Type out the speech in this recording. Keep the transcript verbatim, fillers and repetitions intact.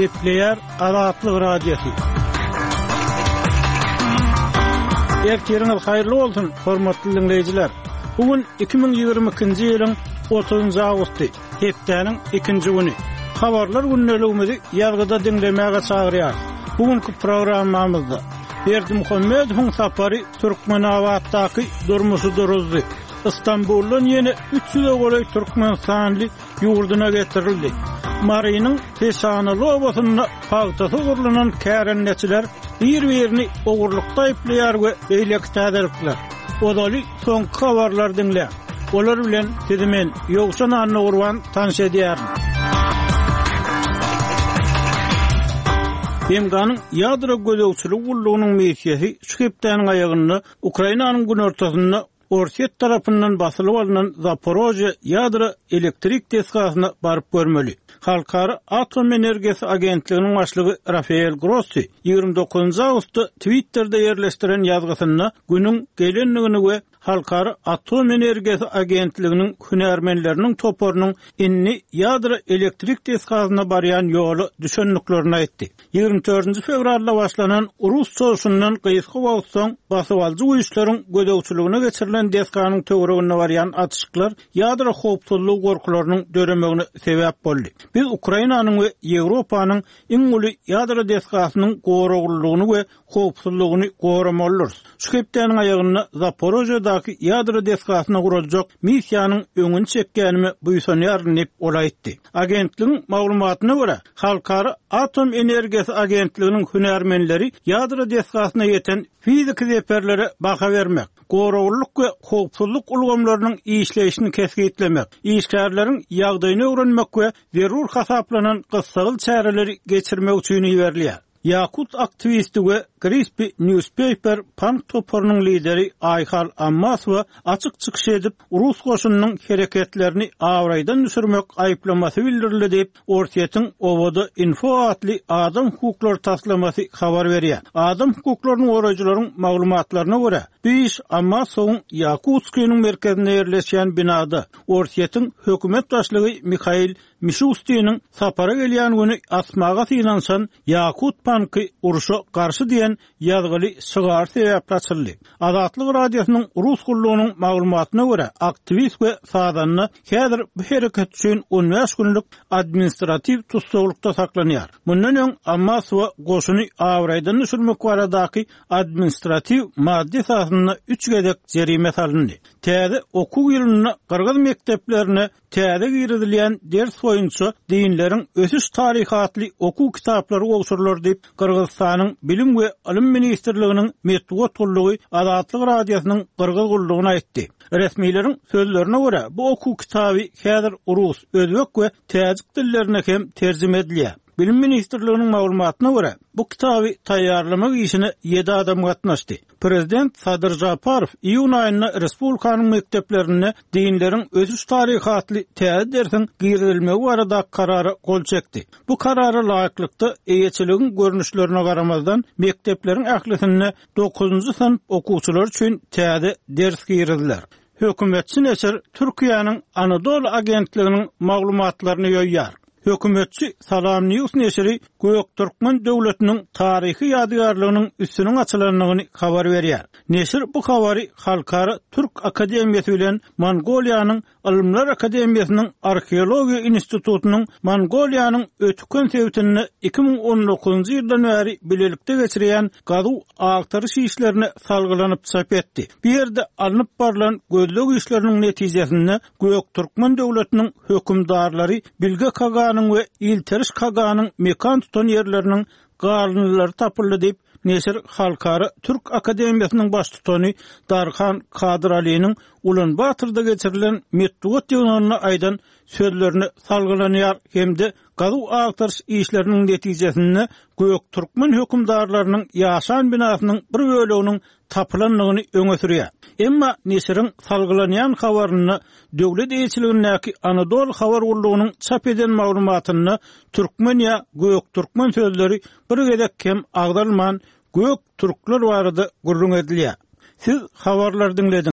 Gepleyer Azatlyk Radiosu. Erkeriňiz haýyrly bolsun, hormatly dinleýijiler. Bugün iki bin ýygrimi ikinji ýylyň otuzunçy awgusty, hepdeniň ikinji güni. Habarlar günneligimizi ýazgyda dinlemäge çagyrýar. Bugünkü programmamyzda Berdi Muhammedowyň sapary Türkmenawatdaky durmuşy duruzdy. İstanbul'dan yeni üç yüze golay Türkmenistanly ýurduna getirildi. Marynyň peşanaly obasyna pagtasy gurulanan kärenneçiler bir-birini ogurlukda aýplaýar we beýleki täderikler. Odaly soňky habarlar dinle. Olar bilen tidimen ýogşan anny urwan tanış edýär. Hemganyň ýadro gözegçilik gullugynyň meýsiyeti şu hepdeniň aýagyny Ukrainanyň gün ortasynda Orset tarapyndan basylyp alynan Zaporojye ýadro elektrik teskasyna baryp görmeli. Halkara Atom Energiýasy Agentliginiň başlygy Rafael Grossi ýygrimi dokuzunçy awgustda Twitter'da ýerleşdiren ýazgysynda günüň gelenligini we Halkara Atom Energiýasy Agentliginiň hünärmenleriniň toporunyň inni ýadro elektrik teskasyna barýan ýoly düşenliklerini aýtdy. ýygrimi dördünçi fevralda başlanan Urus soşundan gysga wagt soň basyp alyjy güýçleriň gödegçiligine geçirilen teskanyň töweregine barýan atışyklar ýadro howpsuzlygy gorkularynyň döremegine sebäp boldy. Biz Ukrainanyň we Ýewropanyň iň uly ýadro teskasynyň goraglygyny we howpsuzlygyny goramalyrys. Şu hepdeniň aýagyna Zaporojyedaky ýadro teskasyna guraljak missiýanyň öňüni çekkenimi buýsanýar dep olaýtdy. Agentligiň maglumatyna görä, Halkara Atom Energiýasy Agentliginiň hünärmenleri ýadro teskasyna ýeten fiziki zeperlere baha vermek, goraglyk we howpsuzlyk ulgamlarynyň işleýişini kesgitlemek, işgärleriň ýagdaýyny öwrenmek we zerur hasaplanan gysgaly çäreleri geçirmek üçin ýerleýär. Yakut aktivisti we Crispy Newspaper punk toporunyň lideri Ayhal Ammasova açyk çykyş edip Rus goşunynyň hereketlerini awraýdan düşürmek aýplamasy bildirildi dep Orsetyň Owada Info atly adam hukuklary taslamasy habar berýär. Adam hukuklarynyň goraýjylaryň maglumatlaryna görä, bu iş Ammasowyň Yakutskiýanyň merkezinde ýerleşýän binada Orsetyň hökümet başlygy Mikhail Mishustin'in sapara gelýän güni asmaga synanşan Yakut panky uruşa garşy diýen ýazgyly şygar sebäpli açyldy. Azatlyk radiosynyň Rus gullugynyň maglumatyna görä, aktivist we sadanyny häzir bu hereket üçin on beş günlük administrativ tutsaglykda saklanýar. Mundan öň Ammasowa goşuny awraýdan düşürmek baradaky administrativ maddi sahyny üç gedek jerime salyndy. Täze okuw ýylyna Kyrgyz mekteplerine täze girilýän ders boýunça dinleriň ösüş tarihatly okuw kitaplary ogşurlar diýip Kyrgyzstanyň bilim we ilim ministrliginiň metbuat gullugy Azatlyk radiosynyň Kyrgyz gullugyna aýtdy. Resmiýleriň sözlerine görä, bu okuw kitaby häzir Rus, özbek we täjik dillerine hem terjime edilýär. Bilim ministrliginiň maglumatyna görä, bu kitaby taýýarlamak işine ýedi adam gatnaşdy. Prezident Sadyr Japarow iýun aýynda respublikanyň mekteplerine dinleriň ösüş tarihatly täze dersiň girilmegi barada karary gol çekdi. Bu karary laýyklykda eýeçiligiň görnüşlerine garamazdan mektepleriň ählisine dokuzunçy synp okuwçylar üçin täze ders girildiler. Hökümetçi neçer Türkiýanyň Anadolu agentliginiň maglumatlaryny ýoýýar. Hökümetçi Salam News neşri Göktürkmen döwletiniň taryhy ýadygarlygynyň üstüniň açylanyny habar berýär. Neşir bu habary Halkara Türk Akademiýasy bilen Mongoliýanyň Ilmler Akademiýasynyň Arkeologiýa institutunyň Mongoliýanyň ötükün sebäpini iki bin on dokuzunçy ýyldan bäri bilelikde geçirýän gazu agtaryş işlerini salgylanyp çap etdi. Bu ýerde alınıp barılan gözlük işleriniň netijesinde Göktürkmen döwletiniň hökümdarlary Bilge Kaganyň we İlteriş Kaganyň mekan tutan ýerleriniň garlynlary tapyldy diýip Neşir Halkara Türk Akademiýasynyň baş tutany Darhan Kadir Aliýanyň Ulan Batyrda geçirilen metbuat ýygynyna aýdan sözlerini salgılanýar hemde gazu agtaryş işleriniň netijesinde Göktürkmen hökümdarlarynyň ýaşan binasynyň bir böleginiň tapylanlygyny öňe sürýär. Emma Neşiriň salgılanýan habaryny döwlet eýçiligindäki Anadolu habar gullugynyň çap eden maglumatyny Türkmeniýa Göktürkmen sözleri bir gedek hem agdalman Göktürkler barada gurrun edilýär. Siz habarlar dinlediniz.